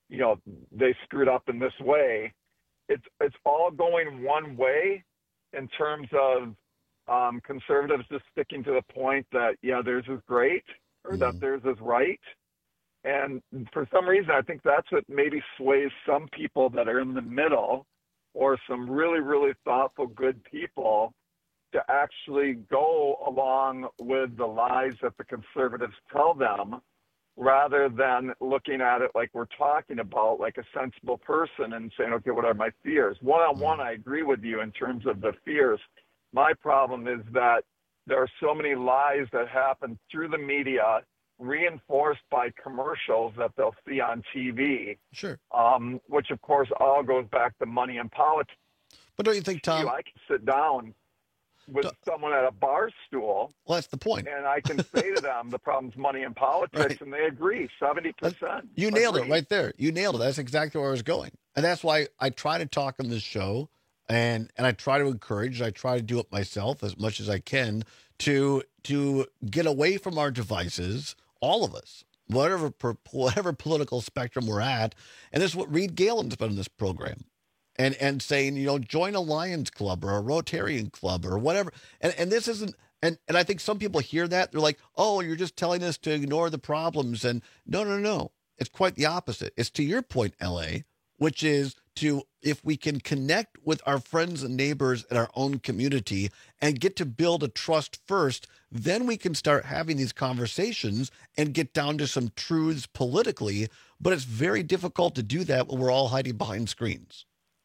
they screwed up in this way. It's all going one way in terms of conservatives just sticking to the point that, yeah, theirs is great or that theirs is right. And for some reason, I think that's what maybe sways some people that are in the middle or some really, really thoughtful, good people to actually go along with the lies that the conservatives tell them rather than looking at it like we're talking about like a sensible person and saying, okay, what are my fears? One-on-one, I agree with you in terms of the fears. My problem is that there are so many lies that happen through the media reinforced by commercials that they'll see on TV. Sure. Which, of course, all goes back to money and politics. But don't you think, Tom? I can sit down with someone at a bar stool. Well, that's the point. And I can say to them, the problem's money and politics, and they agree, 70%. You nailed it right there. You nailed it. That's exactly where I was going. And that's why I try to talk on this show, and I try to encourage, I try to do it myself as much as I can to get away from our devices, all of us, whatever political spectrum we're at. And this is what Reed Galen's been in this program. And saying, join a Lions Club or a Rotarian Club or whatever. And this isn't, and I think some people hear that. They're like, oh, you're just telling us to ignore the problems. And no. It's quite the opposite. It's to your point, LA, which is if we can connect with our friends and neighbors in our own community and get to build a trust first, then we can start having these conversations and get down to some truths politically. But it's very difficult to do that when we're all hiding behind screens.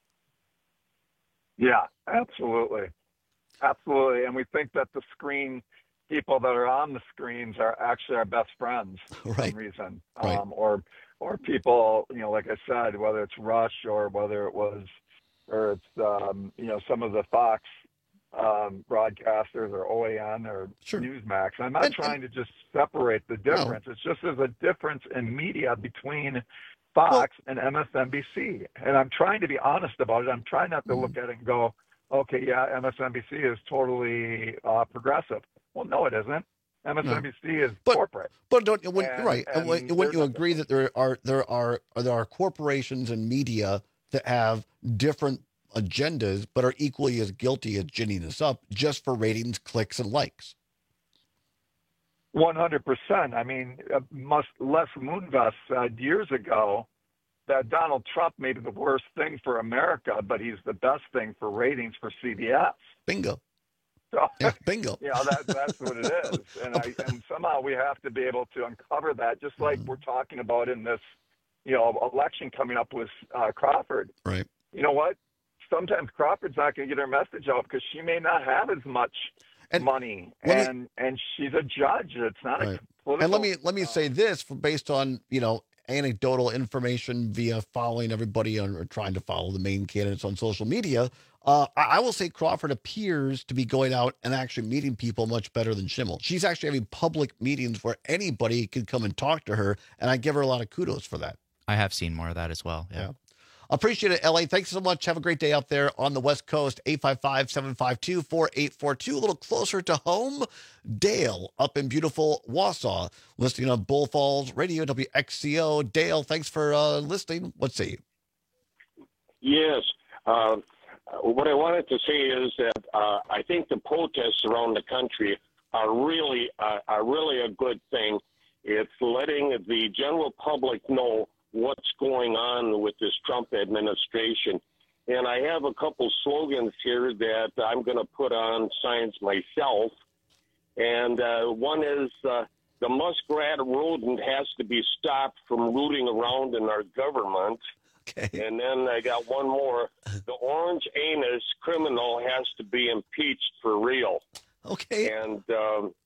Yeah, absolutely. Absolutely. And we think that the screen people that are on the screens are actually our best friends for some reason. Right. Or people, like I said, whether it's Rush or whether it's some of the Fox broadcasters or OAN or Newsmax. I'm not trying to just separate the difference. No. It's just there's a difference in media between Fox and MSNBC. And I'm trying to be honest about it. I'm trying not to look at it and go, okay, yeah, MSNBC is totally progressive. Well, no, it isn't. MSNBC is corporate. But right. And when you agree that there are corporations and media that have different agendas but are equally as guilty as ginning us up just for ratings, clicks, and likes. 100%. I mean, Les Moonves said years ago that Donald Trump may be the worst thing for America, but he's the best thing for ratings for CBS. Bingo. So, bingo. That's what it is. And somehow we have to be able to uncover that, just like we're talking about in this, election coming up with Crawford. Right. You know what? Sometimes Crawford's not going to get her message out because she may not have as much money, and she's a judge. It's not a political. And let me say this, based on anecdotal information via following everybody or trying to follow the main candidates on social media. I will say Crawford appears to be going out and actually meeting people much better than Schimmel. She's actually having public meetings where anybody can come and talk to her, and I give her a lot of kudos for that. I have seen more of that as well. Yeah. Appreciate it, LA. Thanks so much. Have a great day out there on the West Coast. 855-752-4842. A little closer to home. Dale up in beautiful Wausau, listening on Bull Falls Radio, WXCO. Dale, thanks for listening. Let's see. Yes. What I wanted to say is that I think the protests around the country are really a good thing. It's letting the general public know what's going on with this Trump administration. And I have a couple slogans here that I'm going to put on signs myself. And one is the muskrat rodent has to be stopped from rooting around in our government. Okay. And then I got one more. The orange anus criminal has to be impeached for real. Okay. And,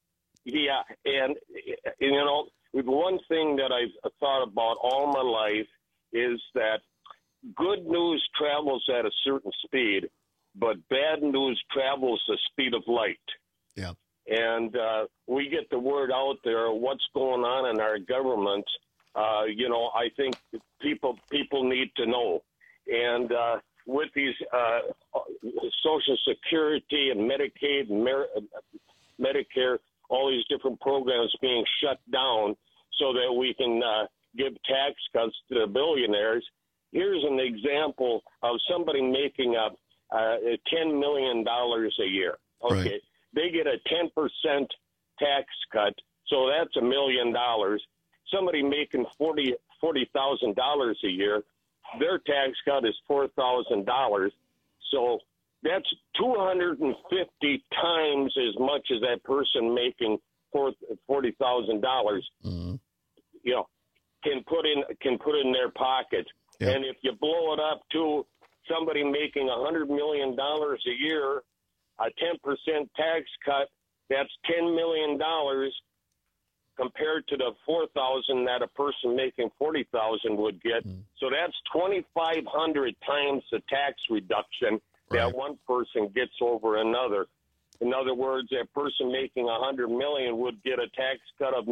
Yeah, and one thing that I've thought about all my life is that good news travels at a certain speed, but bad news travels the speed of light. Yeah. And we get the word out there what's going on in our government. I think people need to know. And with these Social Security and Medicaid and Medicare, all these different programs being shut down so that we can give tax cuts to the billionaires. Here's an example of somebody making up $10 million a year. Okay. Right. They get a 10% tax cut, so that's $1 million. Somebody making $40,000 a year, their tax cut is $4,000. So that's 250 times as much as that person making $40,000. Mm-hmm. Can put in their pocket. Yep. And if you blow it up to somebody making $100 million a year, a 10% tax cut, that's $10 million compared to the $4,000 that a person making $40,000 would get. Mm. So that's 2,500 times the tax reduction that one person gets over another. In other words, that person making $100 million would get a tax cut of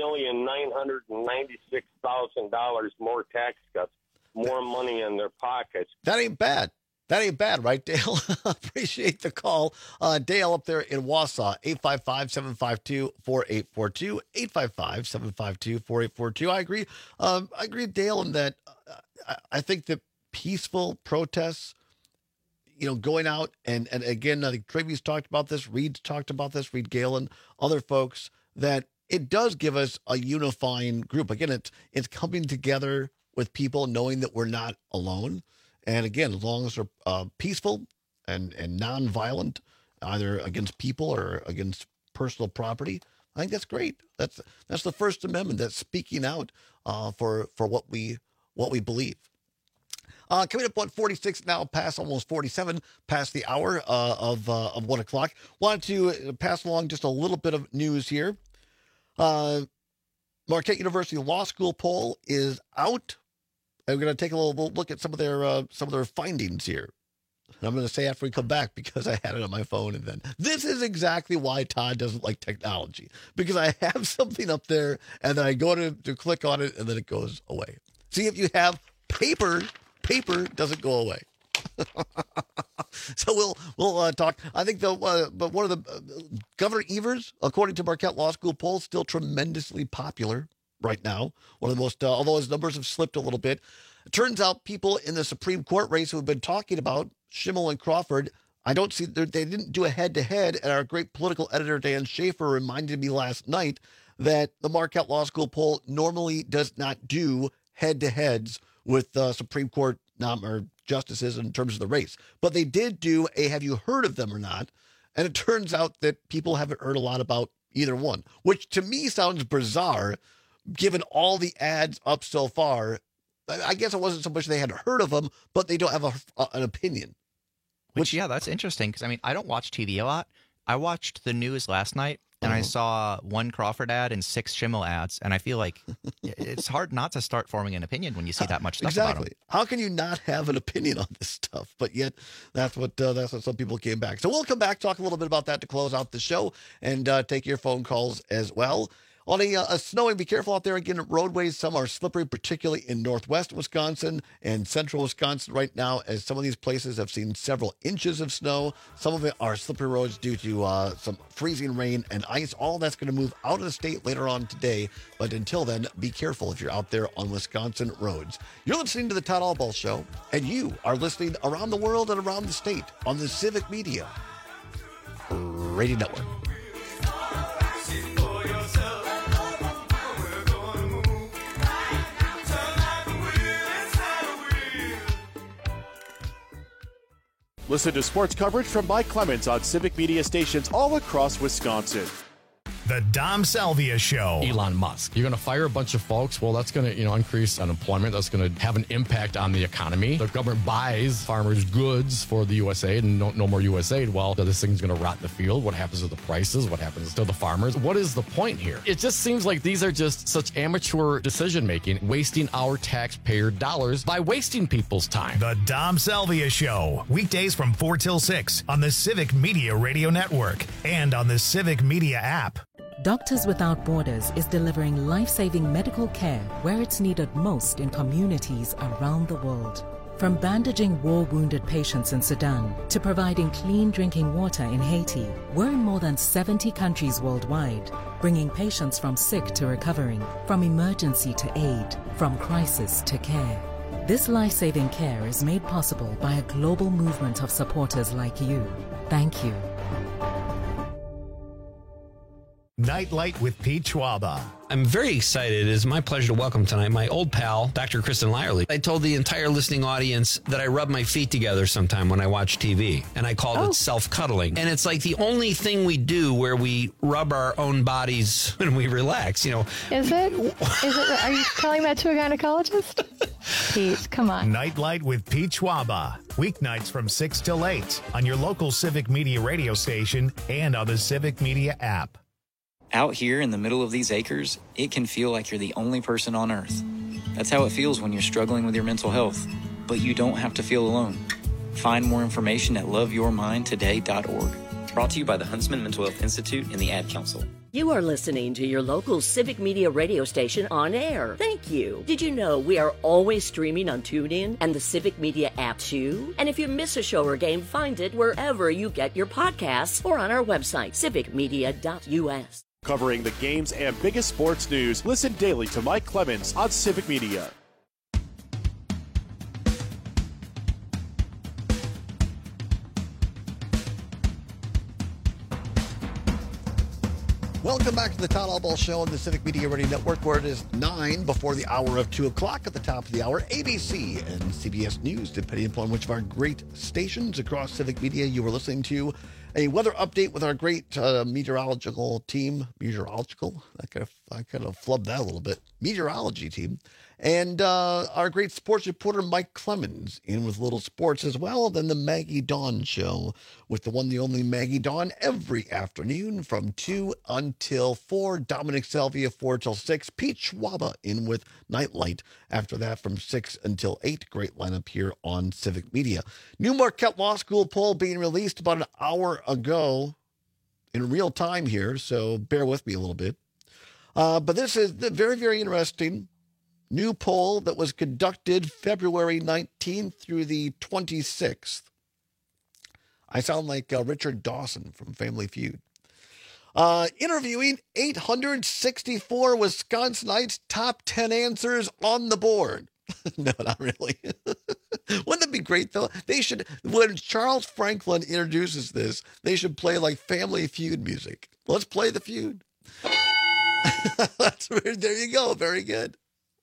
$9,996,000 more tax cuts, more money in their pockets. That ain't bad. That ain't bad, right, Dale? Appreciate the call. Dale up there in Wausau, 855-752-4842, 855-752-4842. I agree. I agree with Dale in that I think that peaceful protests, going out and again, I think Trigby's talked about this, Reed's talked about this, Reed Galen, other folks, that it does give us a unifying group. Again, it's coming together with people knowing that we're not alone. And again, as long as they're peaceful and nonviolent, either against people or against personal property, I think that's great. That's the First Amendment. That's speaking out for what we believe. Coming up on 46 now, past almost 47, past the hour of 1 o'clock. Wanted to pass along just a little bit of news here. Marquette University Law School poll is out. I'm going to take a little look at some of their findings here. And I'm going to say after we come back, because I had it on my phone, and then this is exactly why Todd doesn't like technology, because I have something up there and then I go to click on it and then it goes away. See, if you have paper doesn't go away. So we'll talk. I think but one of the Governor Evers, according to Marquette Law School polls, still tremendously popular right now. One of the most, although his numbers have slipped a little bit. It turns out people in the Supreme Court race who have been talking about Schimmel and Crawford, I don't see, they didn't do a head-to-head, and our great political editor Dan Schaefer reminded me last night that the Marquette Law School poll normally does not do head-to-heads with Supreme Court or justices in terms of the race. But they did do a have you heard of them or not, and it turns out that people haven't heard a lot about either one, which to me sounds bizarre, given all the ads up so far. I guess it wasn't so much they hadn't heard of them, but they don't have an opinion. Which, yeah, that's interesting, because, I don't watch TV a lot. I watched the news last night, and I saw one Crawford ad and 6 Schimmel ads, and I feel like it's hard not to start forming an opinion when you see that much stuff about them. How can you not have an opinion on this stuff? But yet, that's what some people came back. So we'll come back, talk a little bit about that to close out the show, and take your phone calls as well. On a snowing, be careful out there. Again, roadways, some are slippery, particularly in northwest Wisconsin and central Wisconsin right now, as some of these places have seen several inches of snow. Some of it are slippery roads due to some freezing rain and ice. All that's going to move out of the state later on today. But until then, be careful if you're out there on Wisconsin roads. You're listening to the Todd Albaugh Show, and you are listening around the world and around the state on the Civic Media Radio Network. Listen to sports coverage from Mike Clemens on Civic Media stations all across Wisconsin. The Dom Salvia Show. Elon Musk. You're going to fire a bunch of folks. Well, that's going to, increase unemployment. That's going to have an impact on the economy. The government buys farmers' goods for the USAID and no more USAID. Well, this thing's going to rot in the field. What happens to the prices? What happens to the farmers? What is the point here? It just seems like these are just such amateur decision making, wasting our taxpayer dollars by wasting people's time. The Dom Salvia Show. Weekdays from 4 till 6 on the Civic Media Radio Network and on the Civic Media app. Doctors Without Borders is delivering life-saving medical care where it's needed most in communities around the world. From bandaging war-wounded patients in Sudan to providing clean drinking water in Haiti, we're in more than 70 countries worldwide, bringing patients from sick to recovering, from emergency to aid, from crisis to care. This life-saving care is made possible by a global movement of supporters like you. Thank you. Nightlight with Pete Schwaba. I'm very excited. It is my pleasure to welcome tonight my old pal, Dr. Kristen Lyerly. I told the entire listening audience that I rub my feet together sometime when I watch TV, and I called it self-cuddling. And it's like the only thing we do where we rub our own bodies when we relax, Is it? Are you telling that to a gynecologist? Pete, come on. Nightlight with Pete Schwaba. Weeknights from 6 till 8 on your local Civic Media radio station and on the Civic Media app. Out here in the middle of these acres, it can feel like you're the only person on Earth. That's how it feels when you're struggling with your mental health. But you don't have to feel alone. Find more information at loveyourmindtoday.org. Brought to you by the Huntsman Mental Health Institute and the Ad Council. You are listening to your local Civic Media radio station on air. Thank you. Did you know we are always streaming on TuneIn and the Civic Media app too? And if you miss a show or game, find it wherever you get your podcasts or on our website, civicmedia.us. Covering the games and biggest sports news, listen daily to Mike Clemens on Civic Media. Welcome back to the Todd Allball Show on the Civic Media Radio Network, where it is 9 before the hour of 2 o'clock. At the top of the hour, ABC and CBS News, depending upon which of our great stations across Civic Media you are listening to. A weather update with our great meteorological team. Meteorological? I kind of flubbed that a little bit. Meteorology team. And our great sports reporter, Mike Clemens, in with little sports as well. Then the Maggie Dawn Show with the one, the only Maggie Dawn, every afternoon from 2 until 4. Dominic Salvia, 4 till 6. Pete Schwaba in with Nightlight. After that, from 6 until 8. Great lineup here on Civic Media. New Marquette Law School poll being released about an hour ago in real time here, so bear with me a little bit. But this is very, very interesting. New poll that was conducted February 19th through the 26th. I sound like Richard Dawson from Family Feud. Interviewing 864 Wisconsinites, top 10 answers on the board. No, not really. Wouldn't that be great, though? They should, when Charles Franklin introduces this, they should play like Family Feud music. Let's play the feud. There you go. Very good.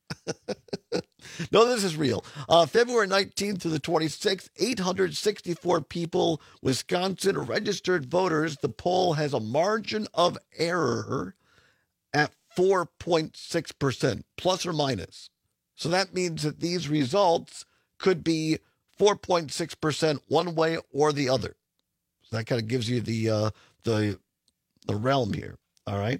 No, this is real. February 19th to the 26th, 864 people, Wisconsin registered voters. The poll has a margin of error at 4.6%, plus or minus. So that means that these results could be 4.6% one way or the other. So that kind of gives you the realm here. All right.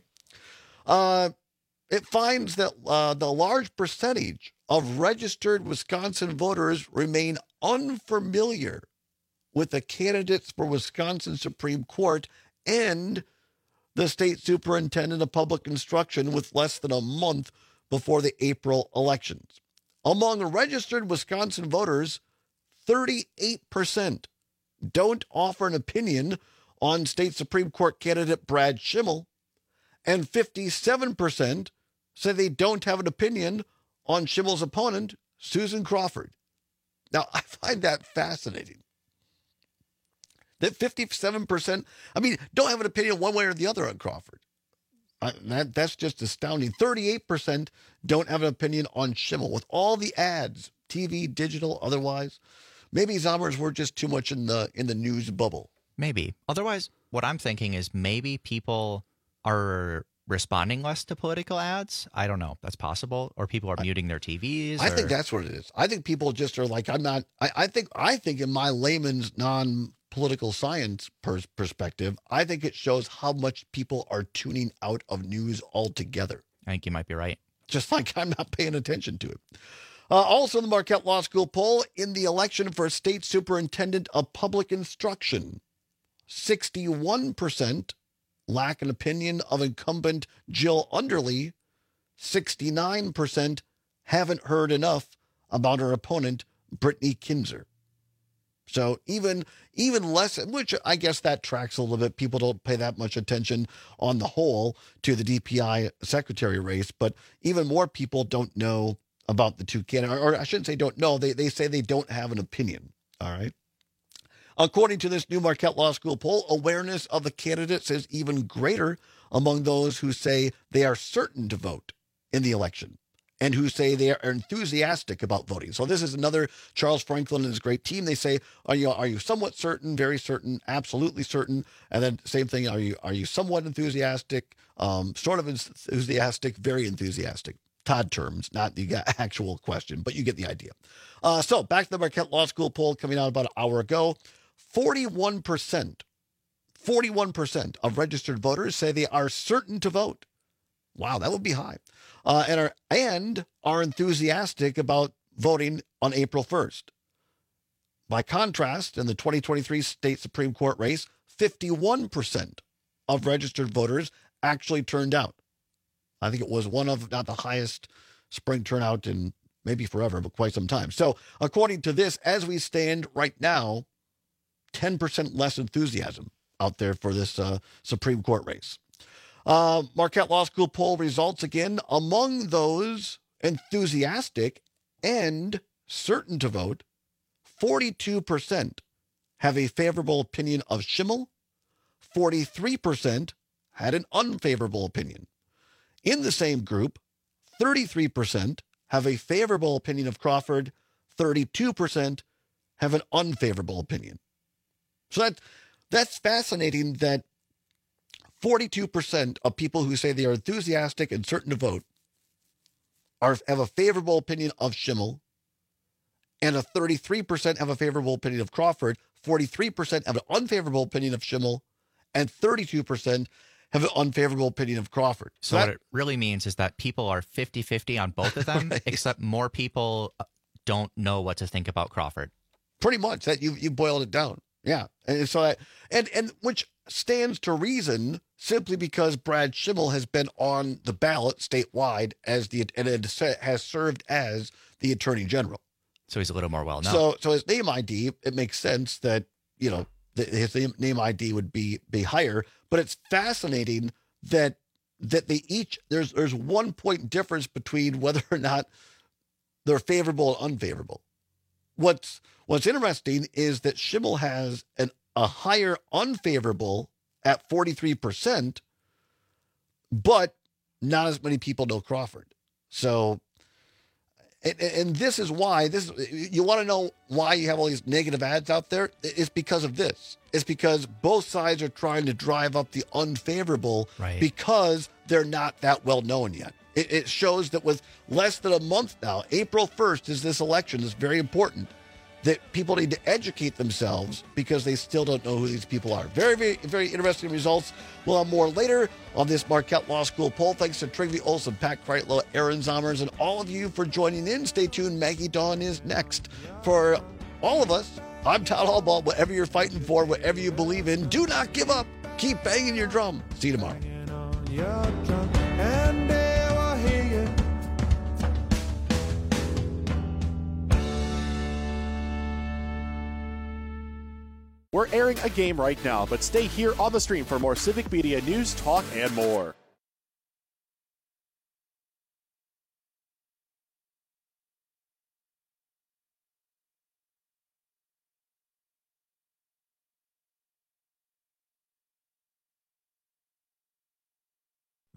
It finds that the large percentage of registered Wisconsin voters remain unfamiliar with the candidates for Wisconsin Supreme Court and the state superintendent of public instruction with less than a month before the April elections. Among registered Wisconsin voters, 38% don't offer an opinion on state Supreme Court candidate Brad Schimel, and 57% say they don't have an opinion on Schimel's opponent, Susan Crawford. Now, I find that fascinating. That 57%, don't have an opinion one way or the other on Crawford. That's just astounding. 38% don't have an opinion on Schimel. With all the ads, TV, digital, otherwise, maybe Zommers were just too much in the news bubble. Maybe. Otherwise, what I'm thinking is maybe people are responding less to political ads. I don't know. That's possible. Or people are muting their TVs. I think that's what it is. I think people just are like, I'm not. I think in my layman's non-political science perspective, I think it shows how much people are tuning out of news altogether. I think you might be right. Just like I'm not paying attention to it. Also, the Marquette Law School poll in the election for state superintendent of public instruction, 61% lack an opinion of incumbent Jill Underly. 69% haven't heard enough about her opponent, Brittany Kinzer. So even less, which I guess that tracks a little bit. People don't pay that much attention on the whole to the DPI secretary race, but even more people don't know about the two candidates, or I shouldn't say don't know. They say they don't have an opinion. All right. According to this new Marquette Law School poll, awareness of the candidates is even greater among those who say they are certain to vote in the election and who say they are enthusiastic about voting. So this is another Charles Franklin and his great team. They say, are you somewhat certain, very certain, absolutely certain? And then same thing, are you somewhat enthusiastic, sort of enthusiastic, very enthusiastic? Todd terms, not the actual question, but you get the idea. So back to the Marquette Law School poll coming out about an hour ago. 41% of registered voters say they are certain to vote. Wow, that would be high. And are enthusiastic about voting on April 1st. By contrast, in the 2023 state Supreme Court race, 51% of registered voters actually turned out. I think it was one of, not the highest spring turnout in maybe forever, but quite some time. So according to this, as we stand right now, 10% less enthusiasm out there for this Supreme Court race. Marquette Law School poll results again, among those enthusiastic and certain to vote, 42% have a favorable opinion of Schimmel, 43% had an unfavorable opinion. In the same group, 33% have a favorable opinion of Crawford, 32% have an unfavorable opinion. So that's fascinating that 42% of people who say they are enthusiastic and certain to vote have a favorable opinion of Schimmel, and a 33% have a favorable opinion of Crawford, 43% have an unfavorable opinion of Schimmel, and 32% have an unfavorable opinion of Crawford. So what it really means is that people are 50-50 on both of them, right, except more people don't know what to think about Crawford. Pretty much. That you boiled it down. Yeah. And so and which stands to reason simply because Brad Schimmel has been on the ballot statewide and has served as the Attorney General. So he's a little more well known. So his name ID, it makes sense that, his name ID would be higher, but it's fascinating that they each, there's 1 point difference between whether or not they're favorable and unfavorable. What's interesting is that Schimmel has a higher unfavorable at 43%, but not as many people know Crawford. So, and this is why you want to know why you have all these negative ads out there. It's because of this. It's because both sides are trying to drive up the unfavorable, right, because they're not that well known yet. It shows that with less than a month now, April 1st is this election. It's very important that people need to educate themselves because they still don't know who these people are. Very, very, very interesting results. We'll have more later on this Marquette Law School poll. Thanks to Trygve Olsen, Pat Kreitlow, Aaron Zommers, and all of you for joining in. Stay tuned. Maggie Dawn is next. For all of us, I'm Todd Hallball. Whatever you're fighting for, whatever you believe in, do not give up. Keep banging your drum. See you tomorrow. We're airing a game right now, but stay here on the stream for more Civic Media news, talk, and more.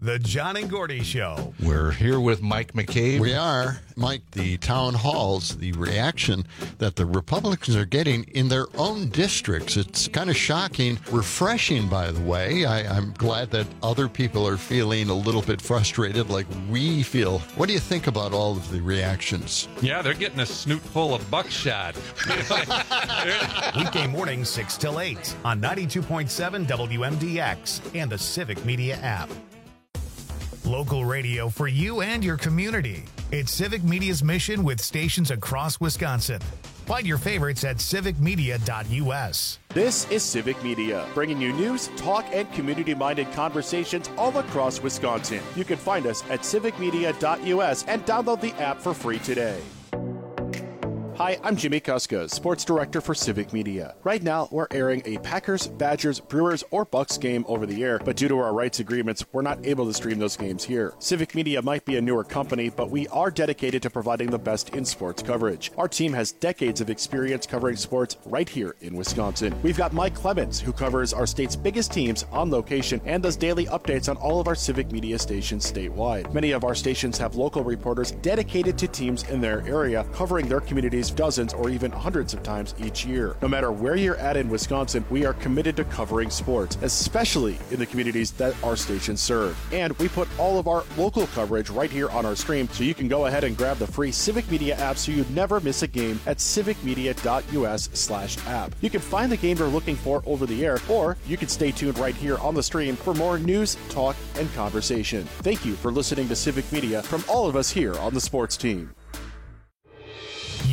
The John and Gordy Show. We're here with Mike McCabe. We are. Mike, the town halls, the reaction that the Republicans are getting in their own districts. It's kind of shocking, refreshing, by the way. I'm glad that other people are feeling a little bit frustrated like we feel. What do you think about all of the reactions? Yeah, they're getting a snoot full of buckshot. Weekday mornings 6 till 8 on 92.7 WMDX and the Civic Media app. Local radio for you and your community. It's Civic Media's mission with stations across Wisconsin. Find your favorites at civicmedia.us. This is Civic Media, bringing you news, talk, and community-minded conversations all across Wisconsin. You can find us at civicmedia.us and download the app for free today. Hi, I'm Jimmy Kuska, Sports Director for Civic Media. Right now, we're airing a Packers, Badgers, Brewers, or Bucks game over the air, but due to our rights agreements, we're not able to stream those games here. Civic Media might be a newer company, but we are dedicated to providing the best in sports coverage. Our team has decades of experience covering sports right here in Wisconsin. We've got Mike Clemens, who covers our state's biggest teams on location and does daily updates on all of our Civic Media stations statewide. Many of our stations have local reporters dedicated to teams in their area, covering their communities dozens or even hundreds of times each year. No matter where you're at in Wisconsin, we are committed to covering sports, especially in the communities that our stations serve. And we put all of our local coverage right here on our stream, so you can go ahead and grab the free Civic Media app so you never miss a game at civicmedia.us/app. You can find the game you're looking for over the air, or you can stay tuned right here on the stream for more news, talk, and conversation. Thank you for listening to Civic Media from all of us here on the sports team.